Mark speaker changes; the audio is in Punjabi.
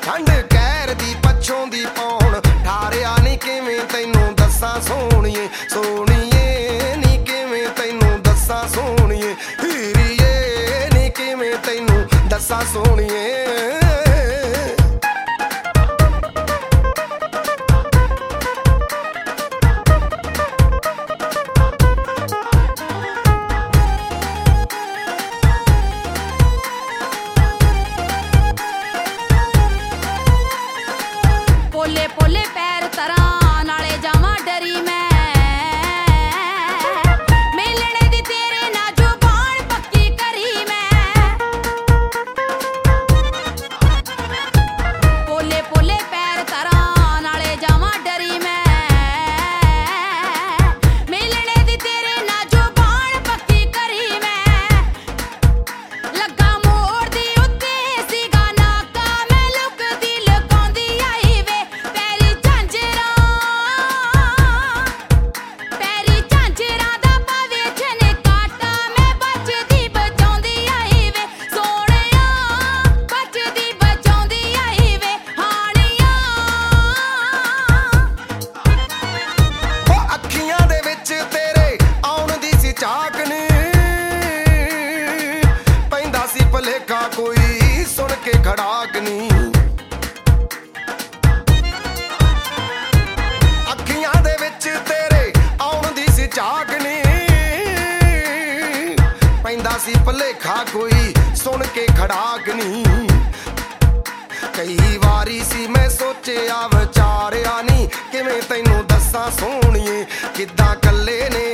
Speaker 1: ਠੰਡ ਕਹਿਰ ਦੀ ਪੱਛੋਂ ਦੀ ਪੌਣ ਠਾਰਿਆ ਨੀ ਕਿਵੇਂ ਤੈਨੂੰ ਦੱਸਾਂ ਸੋਹਣੀਏ ਸੋਹਣੀਏ ਨੀ ਕਿਵੇਂ ਤੈਨੂੰ ਦੱਸਾਂ ਸੋਹਣੀਏ ਹੀਰੀਏ ਨੀ ਕਿਵੇਂ ਤੈਨੂੰ ਦੱਸਾਂ ਸੋਹਣੀਏ
Speaker 2: ਪੋਲੇ ਪੋਲੇ ਪੈਰ ਤਰਾਂ ਨਾਲੇ ਜਾਵਾਂ ਡਰੀ ਮੈਂ ਮਿਲਣੇ ਦੀ ਤੇਰੇ ਨਾਲ ਜ਼ੁਬਾਨ ਪੱਕੀ ਕਰੀ ਮੈਂ ਪੋਲੇ ਪੋਲੇ ਪੈਰ ਤਰਾਂ ਨਾਲੇ ਜਾਵਾਂ ਡਰੀ ਮੈਂ ਮਿਲਣੇ ਦੀ ਤੇਰੇ ਨਾਲ ਜ਼ੁਬਾਨ ਪੱਕੀ ਕਰੀ ਮੈਂ ਲੱਗਾ ਮੋੜ ਦੀ ਉੱਤੇ ਸੀਗਾ ਨਾਕਾ ਮੈਂ ਲੁਕਦੀ ਲੁਕਾਉਂਦੀ ਆਈ ਵੇ ਪੈਰੀ ਝਾਂਜਰਾਂ ਦਾ ਪਾਵੇ ਛਨੇ ਕਾਟਾ ਮੈਂ ਬਚਦੀ ਬਚਾਉਂਦੀ ਆਈ ਵੇ ਸੋਹਣਿਆ ਬਚਦੀ ਬਚਾਉਂਦੀ ਆਈ ਵੇ ਹਾਣੀਆਂ
Speaker 1: ਉਹ ਅੱਖੀਆਂ ਦੇ ਵਿੱਚ ਤੇਰੇ ਆਉਣ ਦੀ ਸੀ ਝਾਕ ਨੀ ਪੈਂਦਾ ਸੀ ਭਲੇਖਾ ਕੋਈ ਸੁਣ ਕੇ ਖੜਾਕ ਨੀ ਅੱਖੀਆਂ ਦੇ ਵਿੱਚ ਤੇਰੇ ਆਉਣ ਦੀ ਸੀ ਝਾਕ ਨੀ ਪੈਂਦਾ ਸੀ ਭਲੇਖਾ ਕੋਈ ਸੁਣ ਕੇ ਖੜਾਕ ਨੀ ਕਈ ਵਾਰੀ ਸੀ ਮੈਂ ਸੋਚਿਆ ਵਿਚਾਰਿਆ ਨੀ ਕਿਵੇਂ ਤੈਨੂੰ ਦੱਸਾਂ ਸੋਹਣੀਏ ਕਿੱਦਾਂ ਕੱਲੇ ਨੇ